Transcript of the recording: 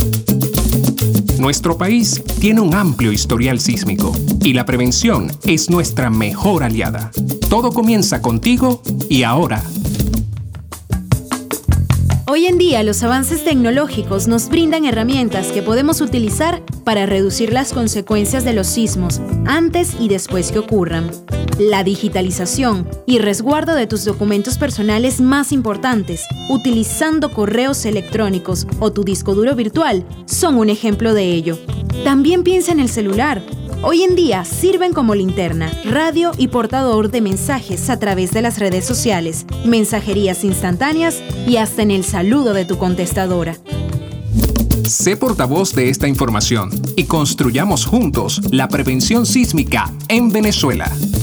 Nuestro país tiene un amplio historial sísmico y la prevención es nuestra mejor aliada. Todo comienza contigo y ahora. Hoy en día, los avances tecnológicos nos brindan herramientas que podemos utilizar para reducir las consecuencias de los sismos antes y después que ocurran. La digitalización y resguardo de tus documentos personales más importantes, utilizando correos electrónicos o tu disco duro virtual, son un ejemplo de ello. También piensa en el celular. Hoy en día sirven como linterna, radio y portador de mensajes a través de las redes sociales, mensajerías instantáneas y hasta en el saludo de tu contestadora. Sé portavoz de esta información y construyamos juntos la prevención sísmica en Venezuela.